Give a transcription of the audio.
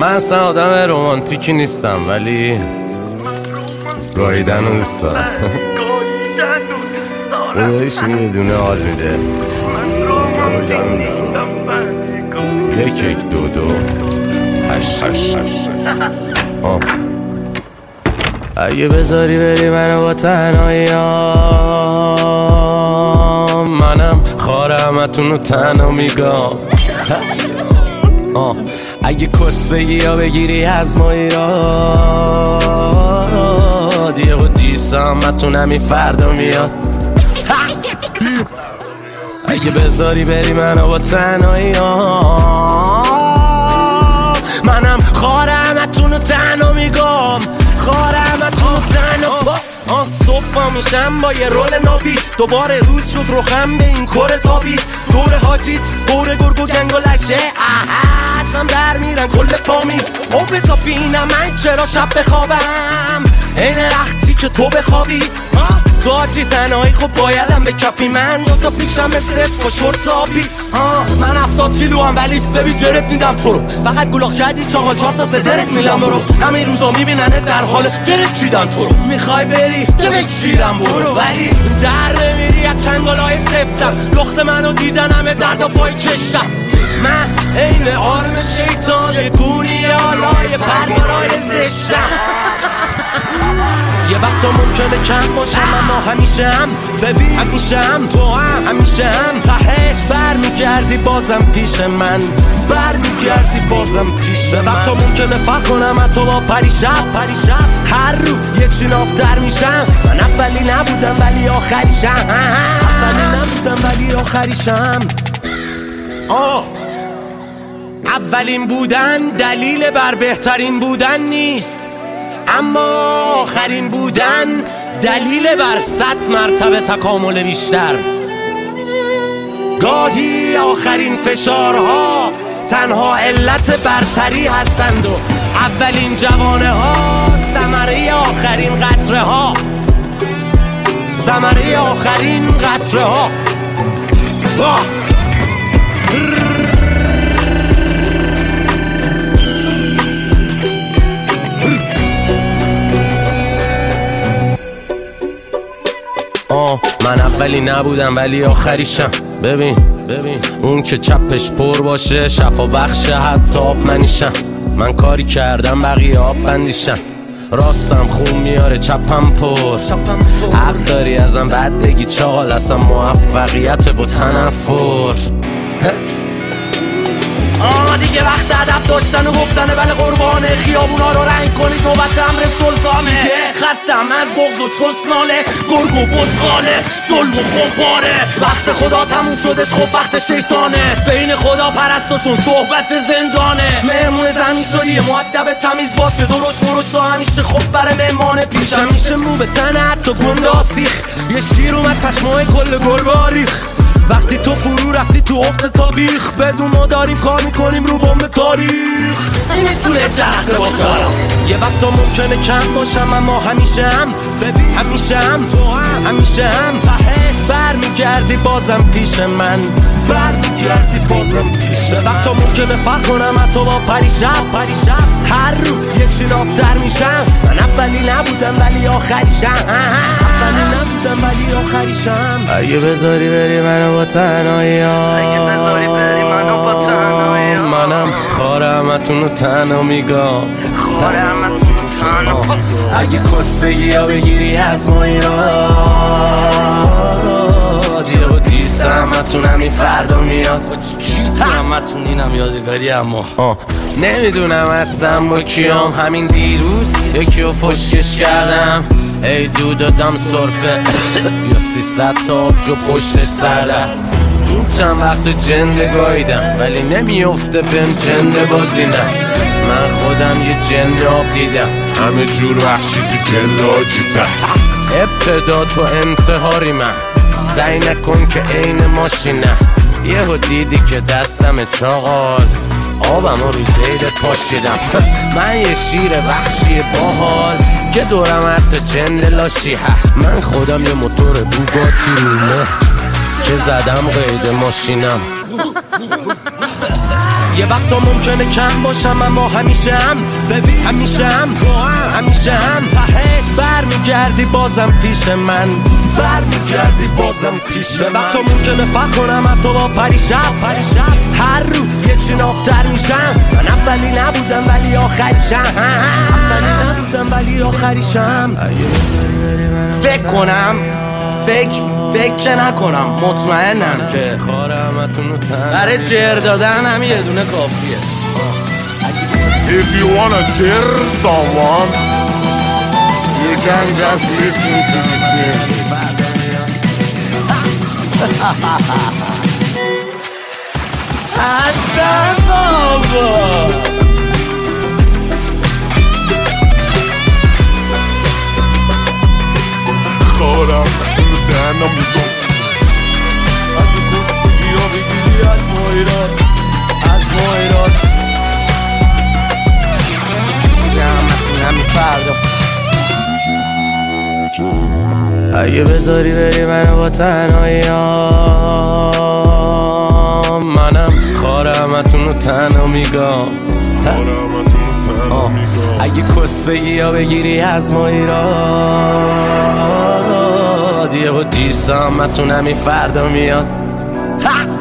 من اصلا آدم رومانتیکی نیستم ولی گاییدن رو دوست دارم. خدایش یه دونه حال میده. یک دو دو هشت. اگه بذاری بری منو با تنهایی منم خارمتون رو تنها میگم. اگه کس بگی یا بگیری از ما ایراد یه و دیسامتون همین فردا میاد. اگه بذاری بری منو با تنهایی منم خارمتون رو تنها میگم. خارمتون رو تنها صبح میشم با یه رول نابی دوباره روز شد روخم به این کور تابی دور حاجید دور گرگ و گنگ و لشه ازم در میرن کل فامیل او بزا بینم من چرا شب بخوابم این رختی که تو بخوابی تو حاجی تنهایی خب بایدم به کپی من دوتا پیشم صف و شورت آبی من 70 کیلو هم ولی ببین جرت میدم تو رو فقط گلاخ کردی 4 تا سدرت میلم برو همین روزا میبیننه در حال جرت چیدم تو رو میخوای بری بکشیرم برو ولی در نمیری از چنگالای سفتم لخت منو دیدن همه درد و پای کشتم من این آرم شیطان یه گونی آلای پرگرای زشتم. یه وقتا ممکنه کم باشم اما همیشه هم ببین همیشه هم تو هم همیشه هم تهش برمیگردی بازم پیش من برمیگردی بازم پیش من. وقتا ممکنه فرق کنم از تو با پریشب هر رو یه چی نابتر میشم. من اولی نبودم ولی آخریشم اولین بودن دلیل بر بهترین بودن نیست اما آخرین بودن دلیل بر 100 مرتبه تکامل بیشتر. گاهی آخرین فشارها تنها علت برتری هستند و اولین جوانه ها ثمره آخرین قطره ها من اولی نبودم ولی آخریشم. ببین اون که چپش پر باشه شفا بخشه حتی آب منیشم. من کاری کردم بقیه آب بندیشم راستم خون میاره چپم پر حق داری ازم بد بگی چاقال اصلا موفقیت و تنفر. دیگه وقت ادب داشتن و گفتنه ولی قربانه خیابونا رو رنگ کنید نوبت امر سلطانه. دیگه خستم از بغض و چسناله گرگ و بزغاله ظلم و خمپاره. وقت خدا تموم شدش خب وقت شیطانه بین خدا پرست و چون صحبت زندانه. مهمون زمین شدی مؤدب تمیز باشه درش مرش همیشه خب بره مهمانه پیش همیشه مو به تنه حتی گنده آسیخ یه شیر اومد پشمای کل گرگا ریخ. وقتی تو فرو رفتی تو افت تابیخ بدون ما داریم کار میکنیم رو بمب تاریخ. میتونه جرقه باشم یه وقتا ممکنه کم باشم اما همیشه هم ببین همیشه هم تو هم همیشه هم تهش برمیگردی بازم پیش من وقتا ممکنه فرق کنم از تو با پریشب هر رو یک چی نابتر میشم. من اولی نبودم ولی آخریشم اگه بذاری بری منو با تنهایی منم خارمتون رو تنها میگم. اگه کسگی یا بگیری از ما ایراد یه و دیسمتون همین فردا میاد. همتون اینم یادگاری اما نمیدونم هستم با کیام. همین دیروز یکی رو فشکش کردم ای دو دادم صرفه یا 300 تا آبجو پشتش سردم. این چند وقت جنده گاییدم ولی نمیفته بهم جنده بازی نه. من خودم یه جنده آب دیدم همه جور وحشی تو جنده آجیتم. ابتدا تو انتحاری من سعی نکن که عین ماشینم. یهو دیدی که دستم چاقال آبم رو زیر پاشیدم. من یه شیر وحشی باحال که دورم حتی جنده لاشی. من خودم یه موتور بوگاتی رومه که زدم قید ماشینم. یه وقتا ممکنه کم باشم اما همیشه هم ببین همیشه هم تو هم همیشه هم تهش برمیگردی بازم پیش من برمیگردی بازم پیش من. یه وقتا ممکنه فکر کنم حتی با پریشب هر رو یه چنابتر میشم. من اولی نبودم ولی آخریشم فکر کنم فکر نکنم مطمئنم که برای جر دادن همین یه دونه کافیه. If you wanna cheer someone, you can just listen to the music. Hasta luego. خودم اونو تنها میگم اگه گفتگی ها بگیری از ما ایران همین فردا اگه بذاری بری منو با تنهاییام منم خارم اتونو تنها میگم اگه کس بگی یا بگیری از ما ایران یه با دیسام اتون همین فردا میاد